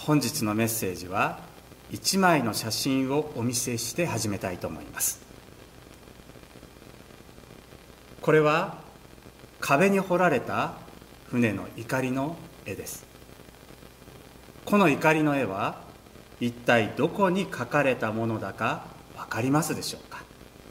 本日のメッセージは1枚の写真をお見せして始めたいと思います。これは壁に彫られた船の錨の絵です。この錨の絵は一体どこに描かれたものだか分かりますでしょうか。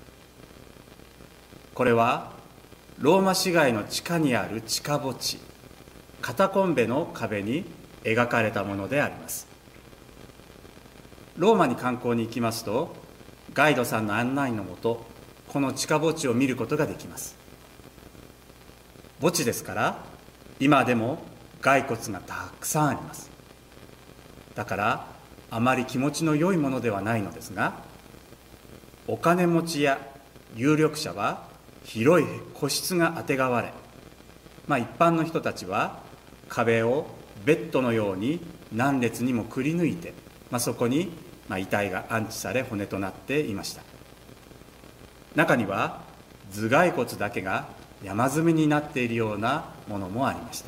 これはローマ市街の地下にある地下墓地、カタコンベの壁に描かれたものであります。ローマに観光に行きますと、ガイドさんの案内のもと、この地下墓地を見ることができます。墓地ですから、今でも骸骨がたくさんあります。だから、あまり気持ちの良いものではないのですが、お金持ちや有力者は広い個室があてがわれ、一般の人たちは壁をベッドのように何列にもくり抜いて、そこに遺体が安置され骨となっていました。中には頭蓋骨だけが山積みになっているようなものもありました。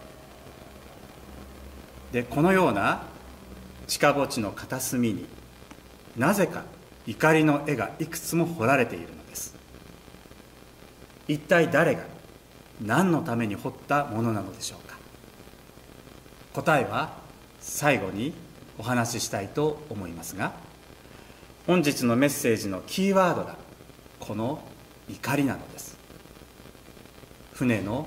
で、このような地下墓地の片隅になぜか錨の絵がいくつも彫られているのです。一体誰が何のために彫ったものなのでしょうか。答えは最後にお話ししたいと思いますが、本日のメッセージのキーワードがこの錨なのです。船の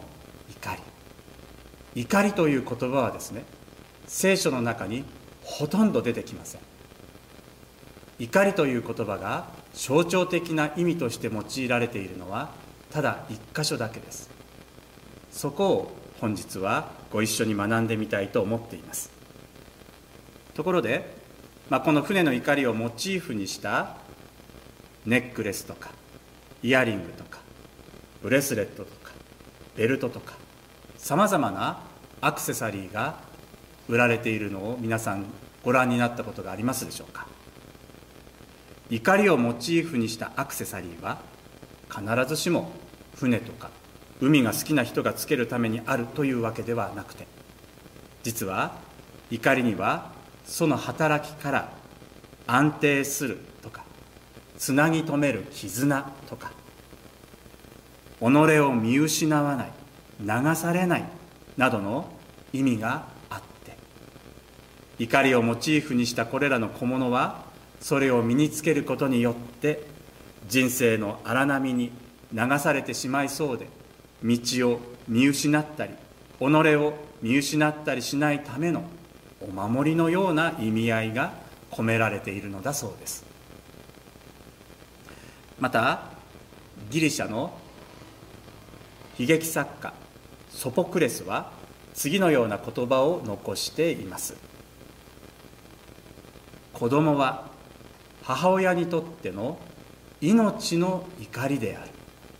錨という言葉はですね、聖書の中にほとんど出てきません。錨という言葉が象徴的な意味として用いられているのはただ一箇所だけです。そこを本日はご一緒に学んでみたいと思っています。ところで、この船の錨をモチーフにしたネックレスとかイヤリングとかブレスレットとかベルトとかさまざまなアクセサリーが売られているのを皆さんご覧になったことがありますでしょうか。錨をモチーフにしたアクセサリーは必ずしも船とか海が好きな人がつけるためにあるというわけではなくて、実は錨にはその働きから安定するとかつなぎ止める絆とか己を見失わない、流されないなどの意味があって、錨をモチーフにしたこれらの小物はそれを身につけることによって人生の荒波に流されてしまいそうで道を見失ったり己を見失ったりしないためのお守りのような意味合いが込められているのだそうです。またギリシャの悲劇作家ソポクレスは次のような言葉を残しています。子供は母親にとっての命の錨である。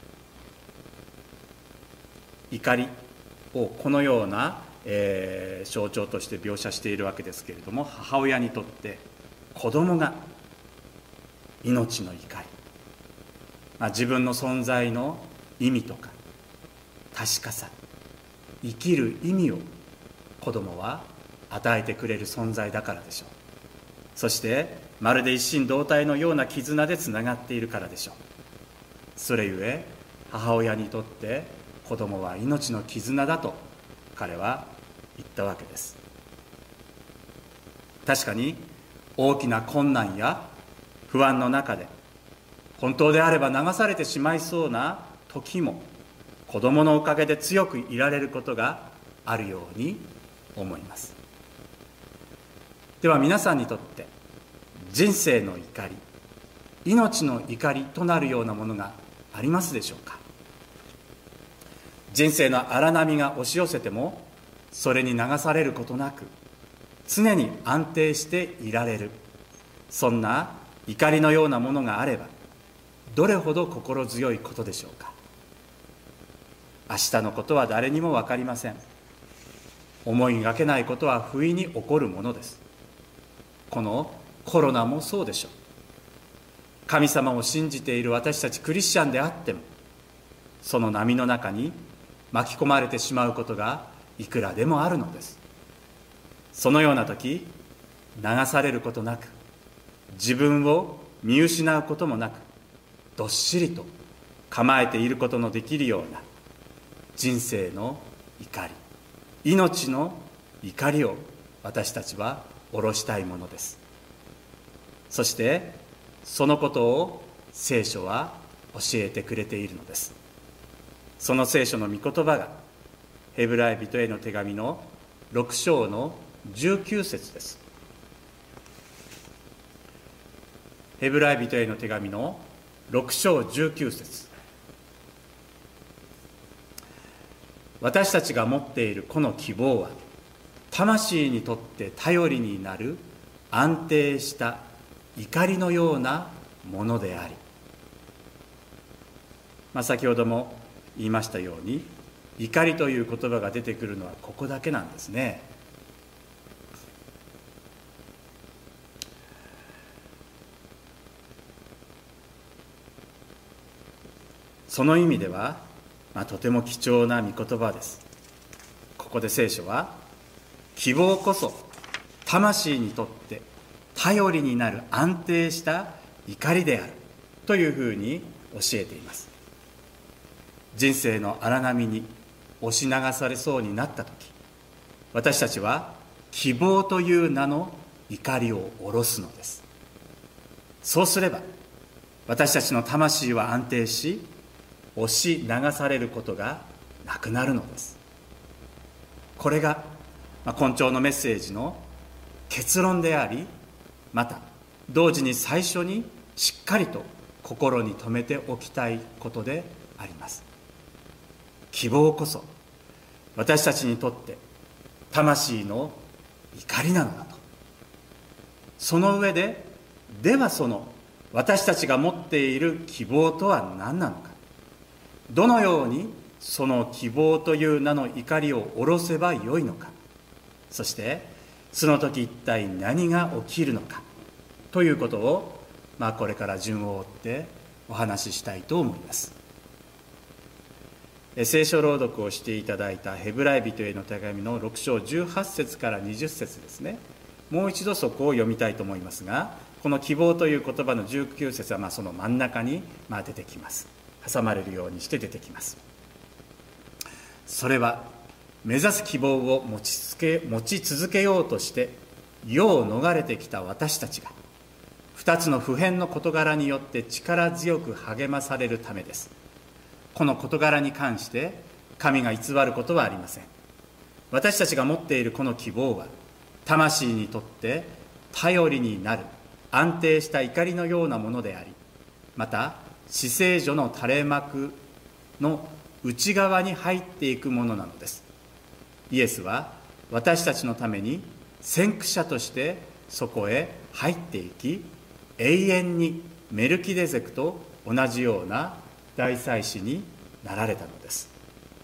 錨をこのような、象徴として描写しているわけですけれども、母親にとって子供が命の錨、自分の存在の意味とか確かさ、生きる意味を子供は与えてくれる存在だからでしょう。そしてまるで一心同体のような絆でつながっているからでしょう。それゆえ母親にとって子供は命の絆だと彼は言ったわけです。確かに大きな困難や不安の中で本当であれば流されてしまいそうな時も子供のおかげで強くいられることがあるように思います。では皆さんにとって人生の錨、命の錨となるようなものがありますでしょうか。人生の荒波が押し寄せてもそれに流されることなく常に安定していられる、そんな錨のようなものがあればどれほど心強いことでしょうか。明日のことは誰にも分かりません。思いがけないことは不意に起こるものです。このコロナもそうでしょう。神様を信じている私たちクリスチャンであってもその波の中に巻き込まれてしまうことがいくらでもあるのです。 そのような時、流されることなく、自分を見失うこともなく、どっしりと構えていることのできるような人生の怒り、命の怒りを私たちは下ろしたいものです。そしてそのことを聖書は教えてくれているのです。その聖書の御言葉がヘブライ人への手紙の6章の19節です。ヘブライ人への手紙の6章19節。私たちが持っているこの希望は、魂にとって頼りになる安定した怒りのようなものであり、先ほども言いましたように、怒りという言葉が出てくるのはここだけなんですね。その意味では、とても貴重な御言葉です。ここで聖書は、希望こそ魂にとって頼りになる安定した怒りであるというふうに教えています。人生の荒波に押し流されそうになったとき、私たちは希望という名の怒りを下ろすのです。そうすれば私たちの魂は安定し、押し流されることがなくなるのです。これが今朝のメッセージの結論であり、また同時に最初にしっかりと心に留めておきたいことであります。希望こそ私たちにとって魂の怒りなのだと。その上で、ではその私たちが持っている希望とは何なのか、どのようにその希望という名の怒りを下ろせばよいのか、そしてその時一体何が起きるのかということを、これから順を追ってお話ししたいと思います。聖書朗読をしていただいたヘブライ人への手紙の6章18節から20節ですね。もう一度そこを読みたいと思いますが、この希望という言葉の19節はその真ん中に出てきます。挟まれるようにして出てきます。それは目指す希望を持ち続けようとして世を逃れてきた私たちが、2つの普遍の事柄によって力強く励まされるためです。この事柄に関して神が偽ることはありません。私たちが持っているこの希望は、魂にとって頼りになる安定した怒りのようなものであり、また至聖所の垂れ幕の内側に入っていくものなのです。イエスは私たちのために先駆者としてそこへ入っていき、永遠にメルキデゼクと同じような大祭司になられたのです。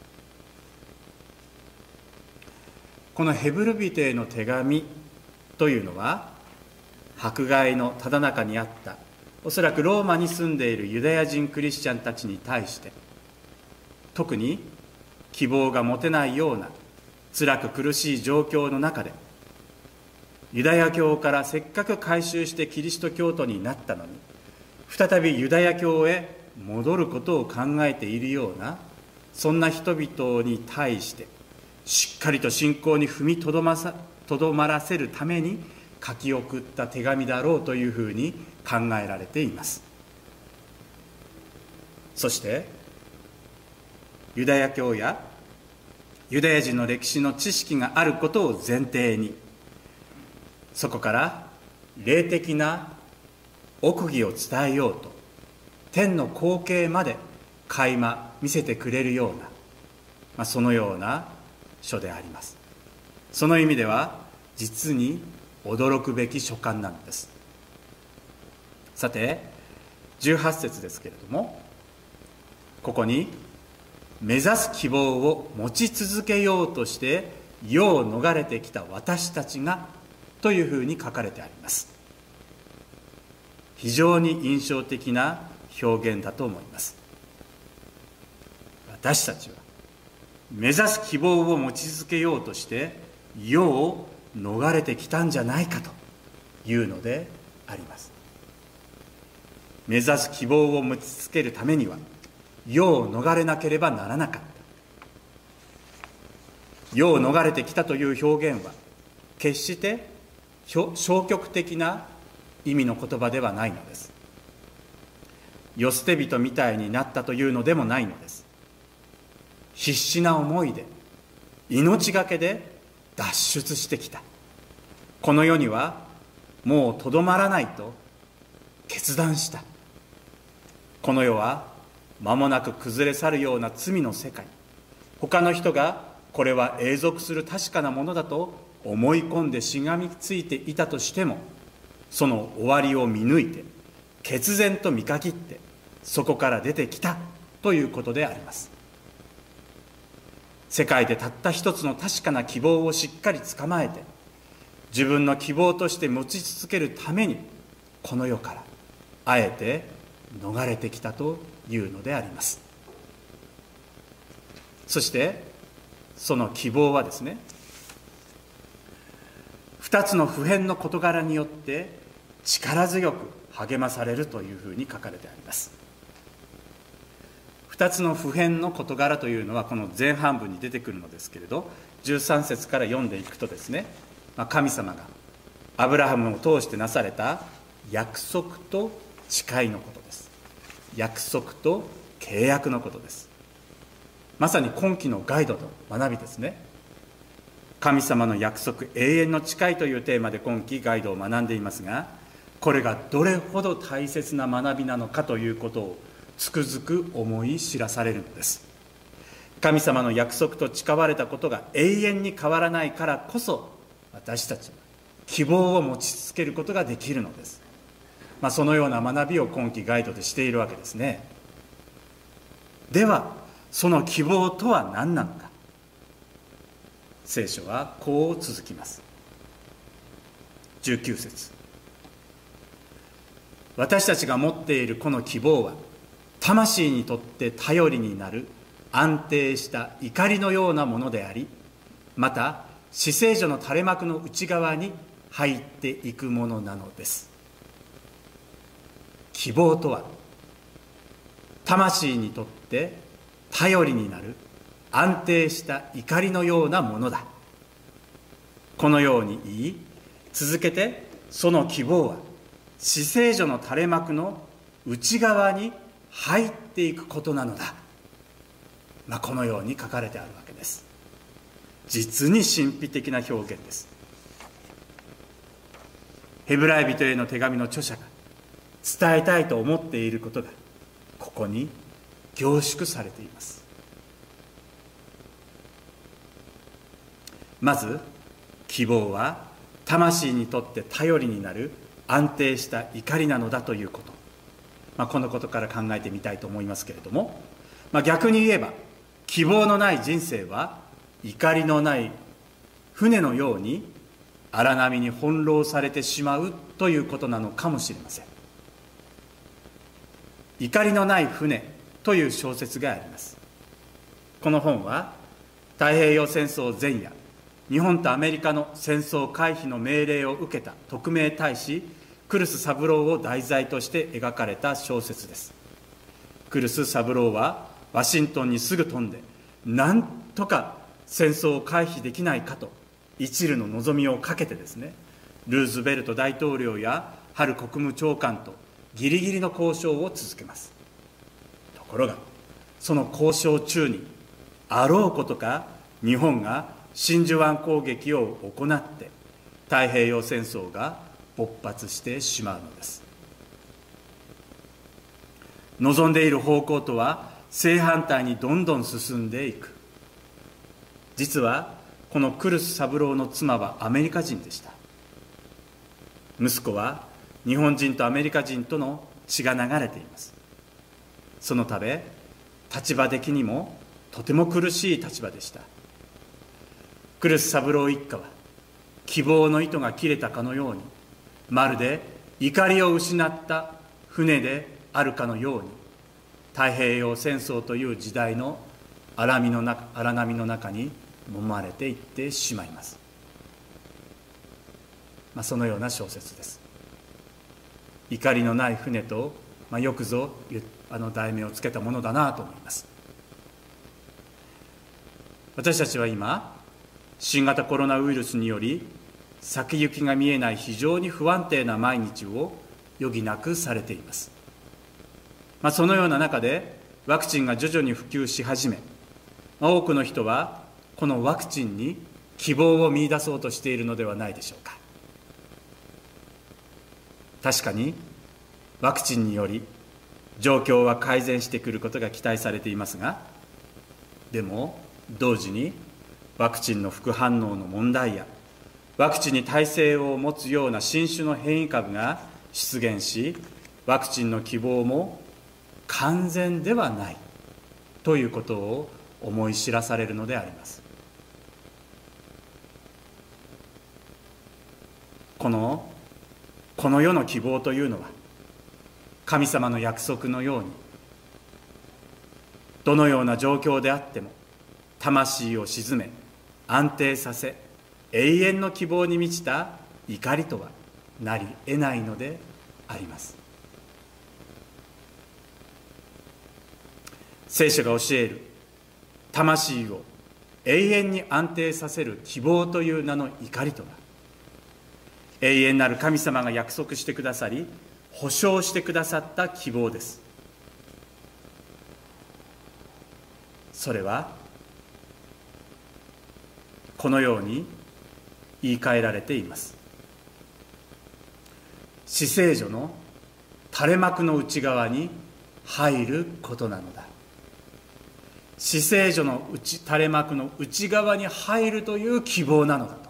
このヘブル人への手紙というのは、迫害のただ中にあったおそらくローマに住んでいるユダヤ人クリスチャンたちに対して、特に希望が持てないような辛く苦しい状況の中で、ユダヤ教からせっかく改宗してキリスト教徒になったのに、再びユダヤ教へ戻ることを考えているような、そんな人々に対してしっかりと信仰に踏みとどまらせるために書き送った手紙だろうというふうに考えられています。そしてユダヤ教やユダヤ人の歴史の知識があることを前提に、そこから霊的な奥義を伝えようと天の光景まで垣間見せてくれるような、そのような書であります。その意味では実に驚くべき書簡なのです。さて18節ですけれども、ここに目指す希望を持ち続けようとして世を逃れてきた私たちがというふうに書かれてあります。非常に印象的な表現だと思います。私たちは目指す希望を持ち続けようとして世を逃れてきたんじゃないかというのであります。目指す希望を持ちつけるためには世を逃れなければならなかった。世を逃れてきたという表現は決して消極的な意味の言葉ではないのです。世捨て人みたいになったというのでもないのです。必死な思いで命がけで脱出してきた。この世にはもうとどまらないと決断した。この世は間もなく崩れ去るような罪の世界。他の人がこれは永続する確かなものだと思い込んでしがみついていたとしても、その終わりを見抜いて決然と見限ってそこから出てきたということであります。世界でたった一つの確かな希望をしっかり捕まえて自分の希望として持ち続けるためにこの世からあえて逃れてきたというのであります。そしてその希望はですね、二つの普遍の事柄によって力強く励まされるというふうに書かれてあります。二つの普遍の事柄というのはこの前半部に出てくるのですけれど、13節から読んでいくとですね、神様がアブラハムを通してなされた約束と誓いのことです。約束と契約のことです。まさに今期のガイドと学びですね。神様の約束、永遠の誓いというテーマで今期ガイドを学んでいますが、これがどれほど大切な学びなのかということをつくづく思い知らされるのです。神様の約束と誓われたことが永遠に変わらないからこそ、私たちは希望を持ち続けることができるのです。そのような学びを今期ガイドでしているわけですね。ではその希望とは何なのか。聖書はこう続きます。19節。私たちが持っているこの希望は魂にとって頼りになる安定した怒りのようなものであり、また至聖所の垂れ幕の内側に入っていくものなのです。希望とは魂にとって頼りになる安定した怒りのようなものだ。このように言い続けて、その希望は至聖所の垂れ幕の内側に入っていくことなのだ。このように書かれてあるわけです。実に神秘的な表現です。ヘブライ人への手紙の著者が伝えたいと思っていることがここに凝縮されています。まず希望は魂にとって頼りになる安定した怒りなのだということ、このことから考えてみたいと思いますけれども、逆に言えば希望のない人生は怒りのない船のように荒波に翻弄されてしまうということなのかもしれません。怒りのない船という小説があります。この本は太平洋戦争前夜、日本とアメリカの戦争回避の命令を受けた特命大使クルス三郎を題材として描かれた小説です。クルス三郎はワシントンにすぐ飛んで、なんとか戦争を回避できないかと一縷の望みをかけてですね、ルーズベルト大統領やハル国務長官とギリギリの交渉を続けます。ところがその交渉中にあろうことか日本が真珠湾攻撃を行って太平洋戦争が勃発してしまうのです。望んでいる方向とは正反対にどんどん進んでいく。実はこのクルス三郎の妻はアメリカ人でした。息子は日本人とアメリカ人との血が流れています。そのため立場的にもとても苦しい立場でした。クルス三郎一家は希望の糸が切れたかのように、まるで怒りを失った船であるかのように、太平洋戦争という時代の荒波の中に揉まれていってしまいます。 そのような小説です。怒りのない船と、よくぞ題名をつけたものだなと思います。私たちは今、新型コロナウイルスにより先行きが見えない非常に不安定な毎日を余儀なくされています。そのような中でワクチンが徐々に普及し始め、多くの人はこのワクチンに希望を見出そうとしているのではないでしょうか。確かにワクチンにより状況は改善してくることが期待されていますが、でも同時にワクチンの副反応の問題やワクチンに耐性を持つような新種の変異株が出現し、ワクチンの希望も完全ではないということを思い知らされるのであります。この世の希望というのは、神様の約束のように、どのような状況であっても魂を鎮め安定させ、永遠の希望に満ちた怒りとはなり得ないのであります。聖書が教える魂を永遠に安定させる希望という名の怒りとは、永遠なる神様が約束してくださり保証してくださった希望です。それはこのように言い換えられています。至聖所の垂れ幕の内側に入ることなのだ。至聖所の垂れ幕の内側に入るという希望なのだと。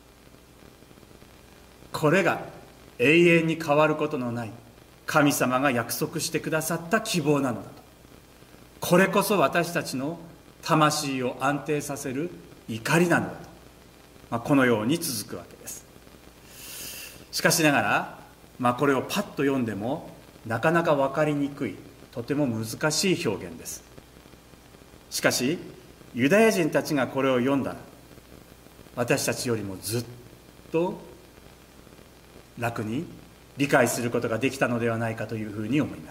これが永遠に変わることのない神様が約束してくださった希望なのだと。これこそ私たちの魂を安定させる怒りなのだと、このように続くわけです。しかしながら、これをパッと読んでもなかなか分かりにくい、とても難しい表現です。しかしユダヤ人たちがこれを読んだら、私たちよりもずっと楽に理解することができたのではないかというふうに思います。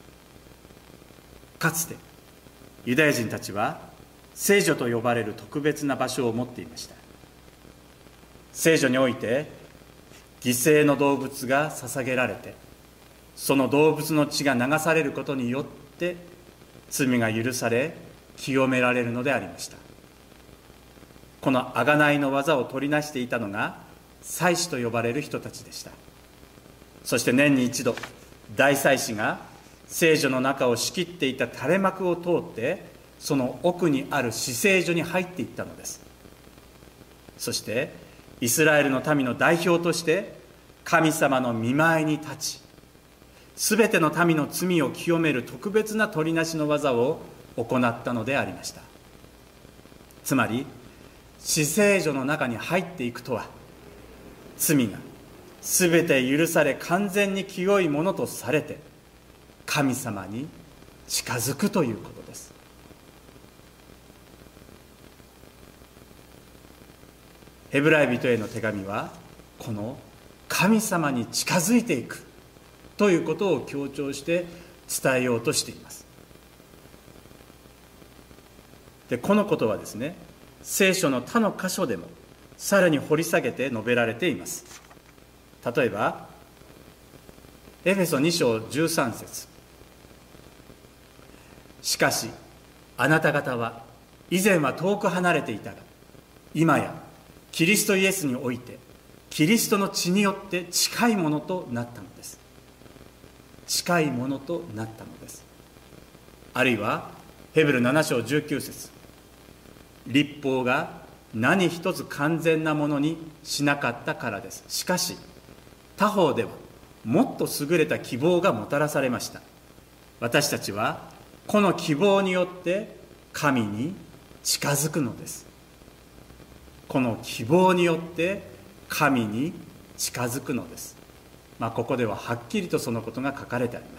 かつてユダヤ人たちは聖所と呼ばれる特別な場所を持っていました。聖所において犠牲の動物が捧げられて、その動物の血が流されることによって罪が許され清められるのでありました。この贖いの技を取りなしていたのが祭司と呼ばれる人たちでした。そして年に一度、大祭司が聖所の中を仕切っていた垂れ幕を通って、その奥にある至聖所に入っていったのです。そしてイスラエルの民の代表として神様の御前に立ち、すべての民の罪を清める特別な取りなしの技を行ったのでありました。つまり至聖所の中に入っていくとは、罪がすべて許され完全に清いものとされて神様に近づくということです。ヘブライ人への手紙は、この神様に近づいていくということを強調して伝えようとしています。で、このことはですね、聖書の他の箇所でもさらに掘り下げて述べられています。例えばエフェソ2章13節、しかしあなた方は以前は遠く離れていたが、今やキリストイエスにおいてキリストの血によって近いものとなったのです。近いものとなったのです。あるいはヘブル7章19節、律法が何一つ完全なものにしなかったからです。しかし他方ではもっと優れた希望がもたらされました。私たちはこの希望によって神に近づくのです。この希望によって神に近づくのです。ここでははっきりとそのことが書かれてあります。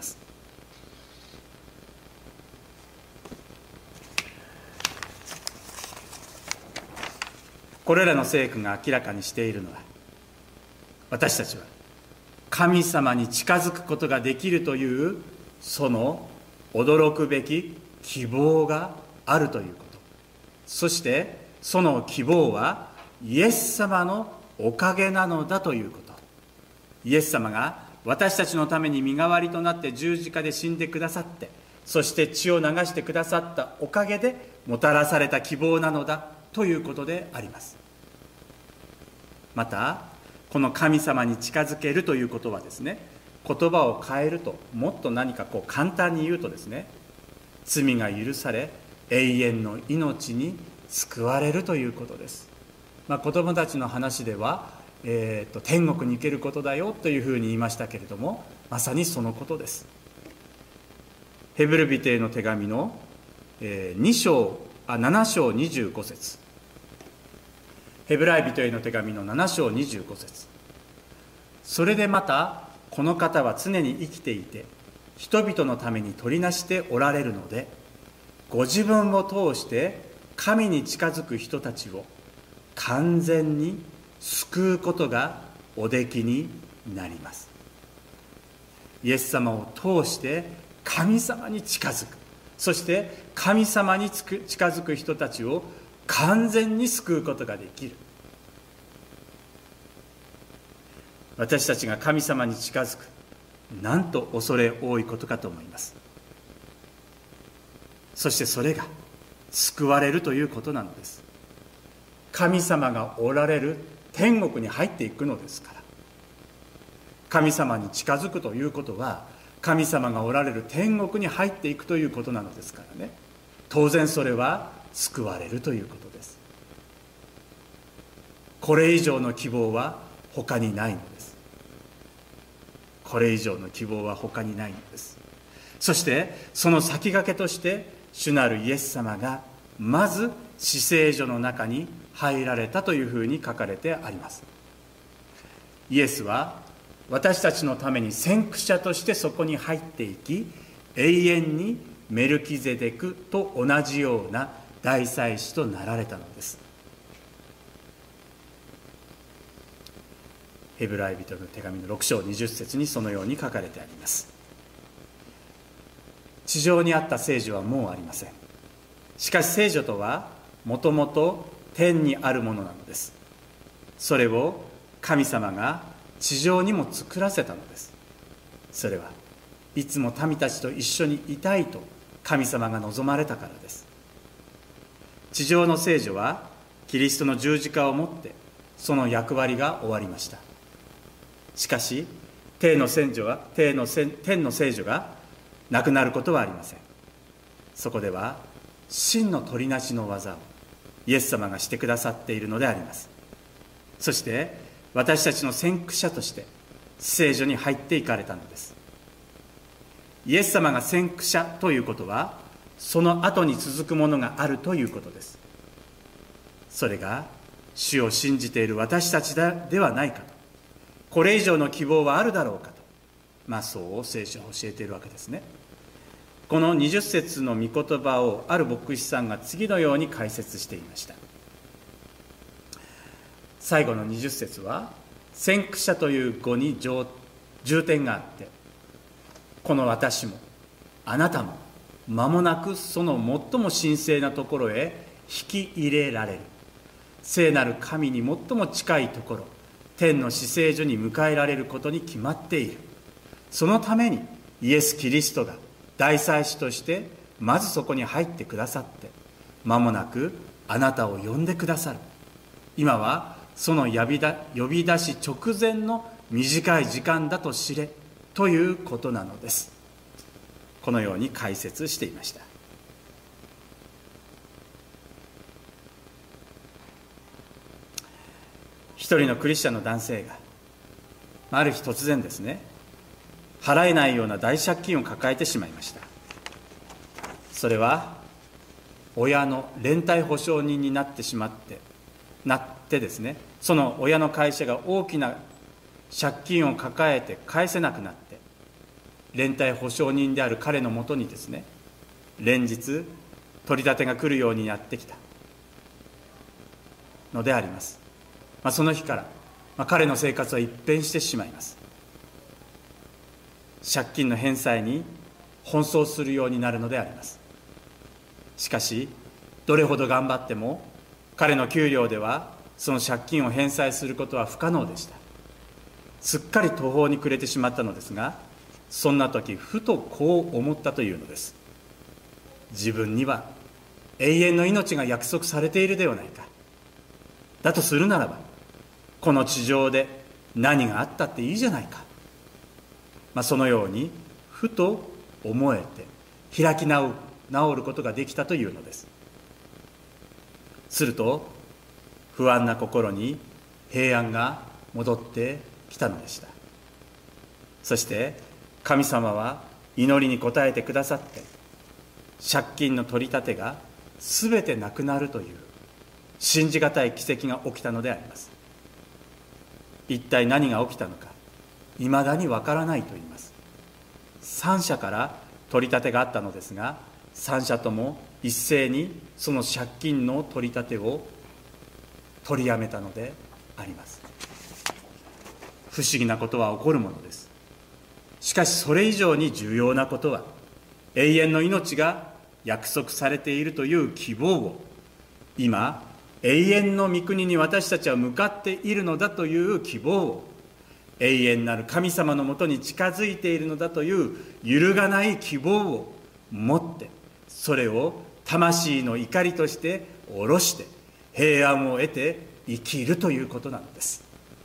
これらの聖句が明らかにしているのは、 私たちは神様に近づくことができるというその驚くべき希望があるということ、そしてその希望はイエス様のおかげなのだということ。イエス様が私たちのために身代わりとなって十字架で死んでくださって、そして血を流してくださったおかげでもたらされた希望なのだということであります。またこの神様に近づけるということはですね、言葉を変えると、もっと何か簡単に言うとですね、罪が許され永遠の命に救われるということです。子供たちの話では、天国に行けることだよというふうに言いましたけれども、まさにそのことです。ヘブル人への手紙の7章25節、ヘブライ人への手紙の7章25節、それでまたこの方は常に生きていて人々のために取りなしておられるので、ご自分を通して神に近づく人たちを完全に救うことがおできになります。イエス様を通して神様に近づく、そして神様に近づく人たちを完全に救うことができる。私たちが神様に近づく、なんと恐れ多いことかと思います。そしてそれが救われるということなのです。神様がおられる天国に入っていくのですから。神様に近づくということは、神様がおられる天国に入っていくということなのですからね。当然それは救われるということです。これ以上の希望は他にないのです。これ以上の希望は他にないのです。そしてその先駆けとして主なるイエス様がまず至聖所の中に入られたというふうに書かれてあります。イエスは私たちのために先駆者としてそこに入っていき、永遠にメルキゼデクと同じような大祭司となられたのです。ヘブライ人の手紙の6章20節にそのように書かれてあります。地上にあった聖女はもうありません。しかし聖女とはもともと天にあるものなのです。それを神様が地上にも作らせたのです。それはいつも民たちと一緒にいたいと神様が望まれたからです。地上の聖女はキリストの十字架をもってその役割が終わりました。しかし天の聖女がなくなることはありません。そこでは真の取りなしの技をイエス様がしてくださっているのであります。そして私たちの先駆者として聖所に入っていかれたのです。イエス様が先駆者ということはその後に続くものがあるということです。それが主を信じている私たちではないかと、これ以上の希望はあるだろうかと、そう聖書は教えているわけですね。この20節の御言葉をある牧師さんが次のように解説していました。最後の20節は先駆者という語に重点があって、この私もあなたも間もなくその最も神聖なところへ引き入れられる、聖なる神に最も近いところ、天の至聖所に迎えられることに決まっている。そのためにイエス・キリストが大祭司としてまずそこに入ってくださって、間もなくあなたを呼んでくださる。今はその呼び出し直前の短い時間だと知れということなのです。このように解説していました。一人のクリスチャンの男性がある日突然ですね、払えないような大借金を抱えてしまいました。それは親の連帯保証人になってですね、その親の会社が大きな借金を抱えて返せなくなって、連帯保証人である彼のもとにですね、連日取り立てが来るようにやってきたのであります。その日から彼の生活は一変してしまいます。借金の返済に奔走するようになるのであります。しかしどれほど頑張っても彼の給料ではその借金を返済することは不可能でした。すっかり途方に暮れてしまったのですが、そんな時ふとこう思ったというのです。自分には永遠の命が約束されているではないか。だとするならばこの地上で何があったっていいじゃないか。そのようにふと思えて開き直ることができたというのです。すると不安な心に平安が戻ってきたのでした。そして神様は祈りに応えてくださって、借金の取り立てがすべてなくなるという信じがたい奇跡が起きたのであります。一体何が起きたのかいまだにわからないと言います。3社から取り立てがあったのですが、3社とも一斉にその借金の取り立てを取りやめたのであります。不思議なことは起こるものです。しかしそれ以上に重要なことは、永遠の命が約束されているという希望を、今永遠の御国に私たちは向かっているのだという希望を、永遠なる神様のもとに近づいているのだという揺るがない希望を持って、それを魂の怒りとして下ろして平安を得て生きるということなのです。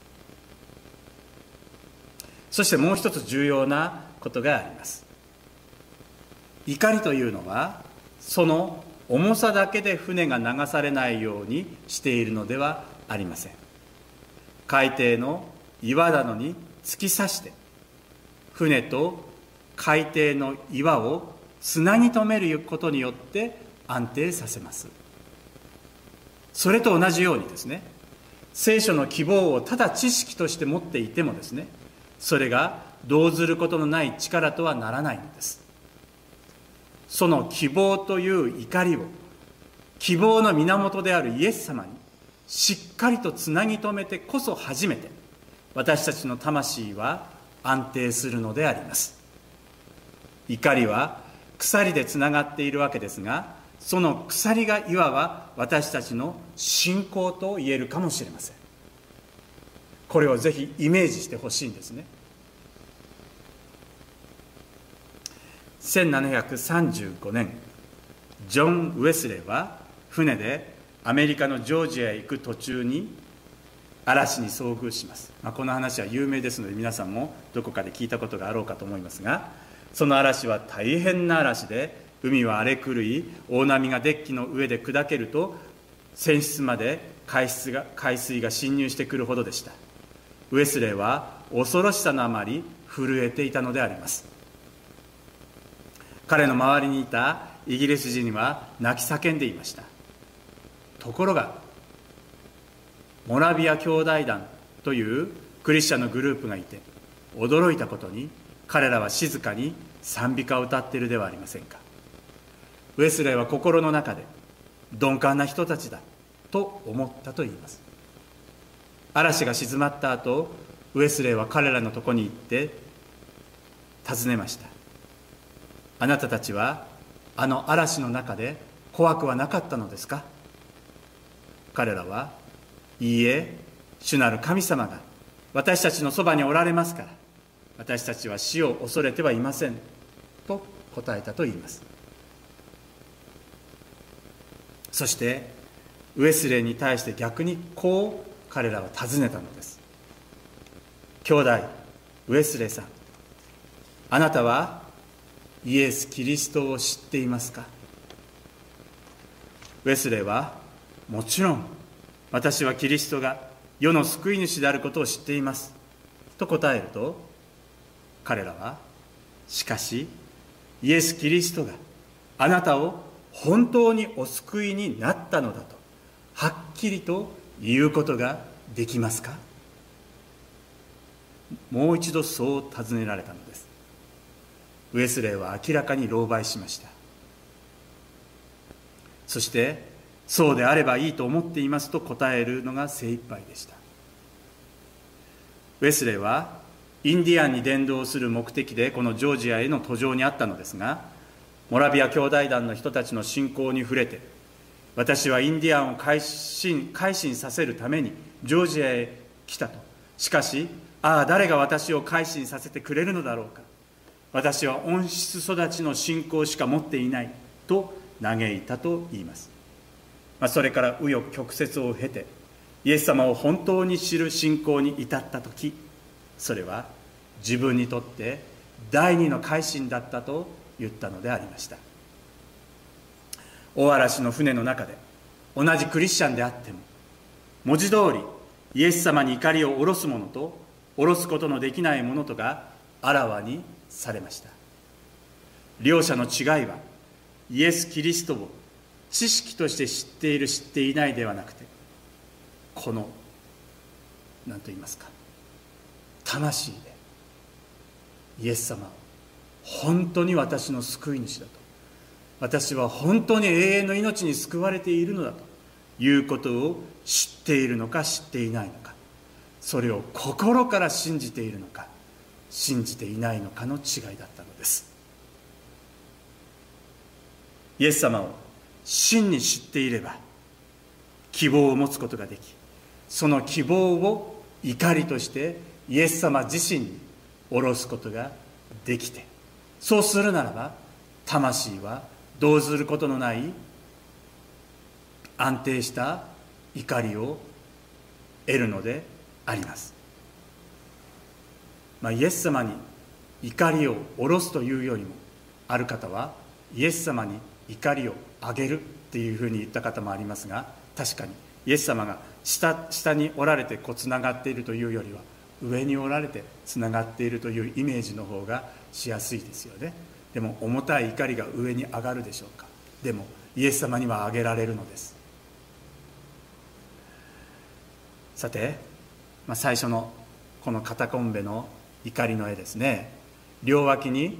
そしてもう一つ重要なことがあります。怒りというのはその重さだけで船が流されないようにしているのではありません。海底の岩などに突き刺して船と海底の岩をつなぎ止めることによって安定させます。それと同じようにですね、聖書の希望をただ知識として持っていてもですね、それが動ずることのない力とはならないのです。その希望という怒りを希望の源であるイエス様にしっかりとつなぎ止めてこそ初めて私たちの魂は安定するのであります。怒りは鎖でつながっているわけですが、その鎖がいわば私たちの信仰と言えるかもしれません。これをぜひイメージしてほしいんですね。1735年、ジョン・ウェスレーは船でアメリカのジョージアへ行く途中に嵐に遭遇します。この話は有名ですので皆さんもどこかで聞いたことがあろうかと思いますが、その嵐は大変な嵐で、海は荒れ狂い、大波がデッキの上で砕けると船室まで海水が侵入してくるほどでした。ウェスレーは恐ろしさのあまり震えていたのであります。彼の周りにいたイギリス人は泣き叫んでいました。ところがモラビア兄弟団というクリスチャンのグループがいて、驚いたことに彼らは静かに賛美歌を歌っているではありませんか。ウェスレーは心の中で鈍感な人たちだと思ったといいます。嵐が静まった後、ウェスレーは彼らのとこに行って尋ねました。あなたたちはあの嵐の中で怖くはなかったのですか。彼らは、いいえ、主なる神様が私たちのそばにおられますから、私たちは死を恐れてはいませんと答えたと言います。そしてウェスレーに対して逆にこう彼らは尋ねたのです。兄弟ウェスレーさん、あなたはイエス・キリストを知っていますか。ウェスレーは、もちろん私はキリストが世の救い主であることを知っていますと答えると、彼らは、しかしイエス・キリストがあなたを本当にお救いになったのだとはっきりと言うことができますか。もう一度そう尋ねられたのです。ウェスレーは明らかに狼狽しました。そしてそうであればいいと思っていますと答えるのが精一杯でした。 ウェスレーはインディアンに伝道する目的でこのジョージアへの途上にあったのですが、モラビア兄弟団の人たちの信仰に触れて、私はインディアンを改心させるためにジョージアへ来たと。しかし、誰が私を改心させてくれるのだろうか。私は温室育ちの信仰しか持っていないと嘆いたと言います。それから紆余曲折を経てイエス様を本当に知る信仰に至った時、それは自分にとって第二の改心だったと言ったのでありました。大嵐の船の中で同じクリスチャンであっても、文字通りイエス様に怒りを下ろす者と下ろすことのできない者とがあらわにされました。両者の違いはイエス・キリストを知識として知っている知っていないではなくて、この何と言いますか、魂でイエス様を本当に私の救い主だと、私は本当に永遠の命に救われているのだということを知っているのか知っていないのか、それを心から信じているのか信じていないのかの違いだったのです。イエス様を真に知っていれば希望を持つことができ、その希望を怒りとしてイエス様自身に下ろすことができて、そうするならば魂は動ずることのない安定した怒りを得るのであります。イエス様に怒りを下ろすというよりも、ある方はイエス様に怒りを上げるっていうふうに言った方もありますが、確かにイエス様が下におられてつながっているというよりは上におられてつながっているというイメージの方がしやすいですよね。でも重たい怒りが上に上がるでしょうか。でもイエス様には上げられるのです。さて、最初のこのカタコンベの怒りの絵ですね。両脇に、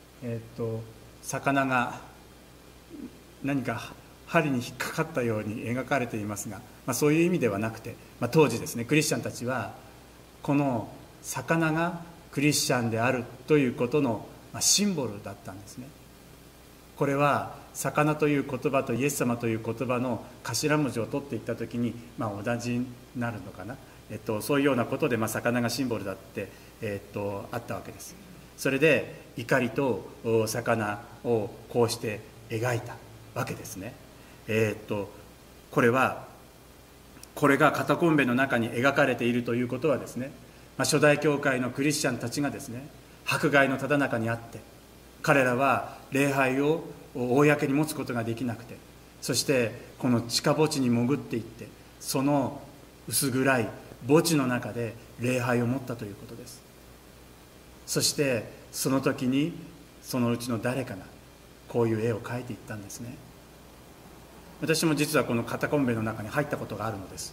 魚が何か針に引っかかったように描かれていますが、そういう意味ではなくて、当時ですね、クリスチャンたちはこの魚がクリスチャンであるということのシンボルだったんですね。これは魚という言葉とイエス様という言葉の頭文字を取っていった時に、同じになるのかな、そういうようなことで、魚がシンボルだって、あったわけです。それで怒りと魚をこうして描いたわけですね。これがカタコンベの中に描かれているということはですね、初代教会のクリスチャンたちがですね、迫害のただ中にあって、彼らは礼拝を公に持つことができなくて、そしてこの地下墓地に潜っていって、その薄暗い墓地の中で礼拝を持ったということです。そしてその時にそのうちの誰かがこういう絵を描いていったんですね。私も実はこのカタコンベの中に入ったことがあるのです。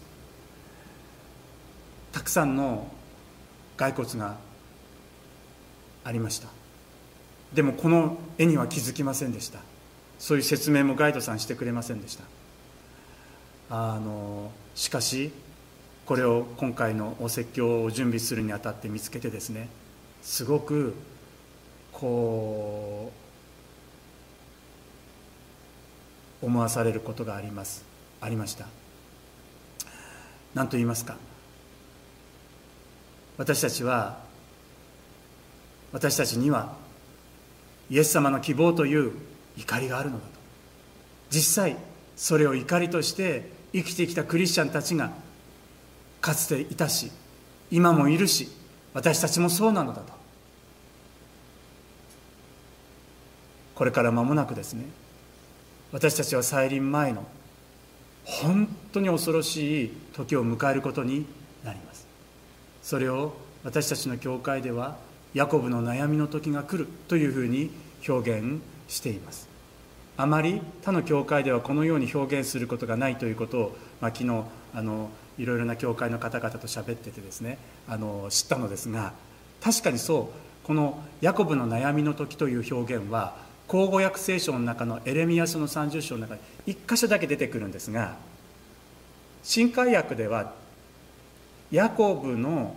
たくさんの骸骨がありました。でもこの絵には気づきませんでした。そういう説明もガイドさんしてくれませんでした。しかしこれを今回のお説教を準備するにあたって見つけてですね、すごく思わされることがありました。何と言いますか、私たちにはイエス様の希望という怒りがあるのだと。実際それを怒りとして生きてきたクリスチャンたちがかつていたし、今もいるし、私たちもそうなのだと。これから間もなくですね、私たちは再臨前の本当に恐ろしい時を迎えることになります。それを私たちの教会ではヤコブの悩みの時が来るというふうに表現しています。あまり他の教会ではこのように表現することがないということを、昨日いろいろな教会の方々と喋っててですね、知ったのですが、確かにこのヤコブの悩みの時という表現は口語訳聖書の中のエレミヤ書の30章の中で1箇所だけ出てくるんですが、新海訳ではヤコブの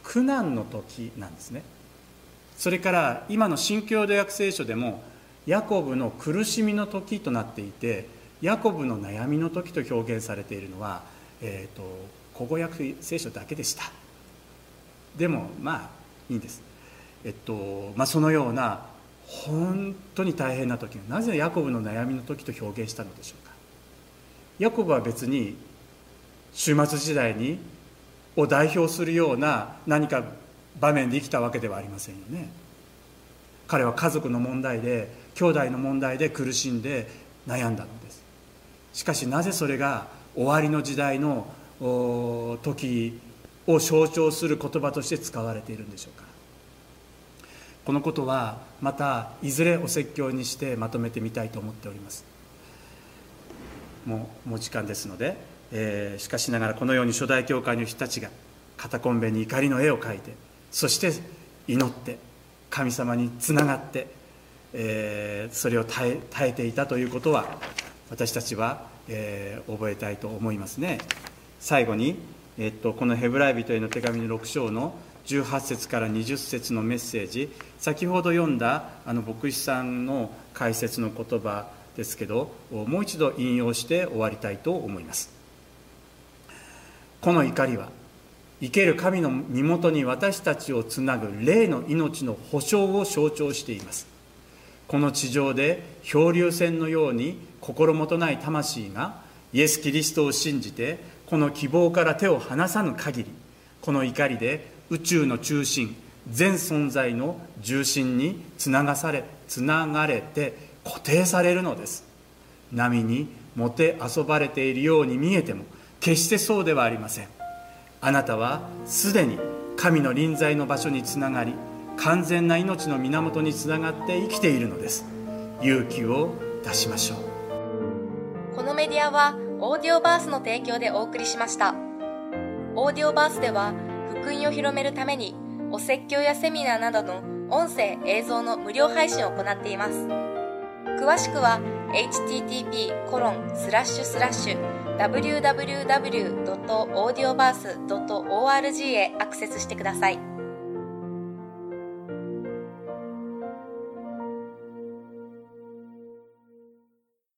苦難の時なんですね。それから今の新共同訳聖書でもヤコブの苦しみの時となっていて、ヤコブの悩みの時と表現されているのは、口語訳聖書だけでした。でもいいんです。そのような本当に大変な時、なぜヤコブの悩みの時と表現したのでしょうか。ヤコブは別に終末時代を代表するような何か場面で生きたわけではありませんよね。彼は家族の問題で、兄弟の問題で苦しんで悩んだのです。しかしなぜそれが終わりの時代の時を象徴する言葉として使われているんでしょうか。このことはまたいずれお説教にしてまとめてみたいと思っております。もう時間ですので、しかしながらこのように初代教会の人たちがカタコンベに怒りの絵を描いて、そして祈って神様につながって、それを耐えていたということは私たちは、覚えたいと思いますね。最後に、このヘブライ人への手紙の6章の18節から20節のメッセージ、先ほど読んだ牧師さんの解説の言葉ですけど、もう一度引用して終わりたいと思います。この怒りは生ける神の身元に私たちをつなぐ霊の命の保証を象徴しています。この地上で漂流船のように心もとない魂がイエス・キリストを信じてこの希望から手を離さぬ限り、この怒りで宇宙の中心、全存在の重心につながれて固定されるのです。波にもてあそばれているように見えても決してそうではありません。あなたはすでに神の臨在の場所につながり、完全な命の源につながって生きているのです。勇気を出しましょう。 このメディアはオーディオバースの提供でお送りしました。オーディオバースでは福音を広めるためにお説教やセミナーなどの音声映像の無料配信を行っています。詳しくは http://www.audioverse.org へアクセスしてください。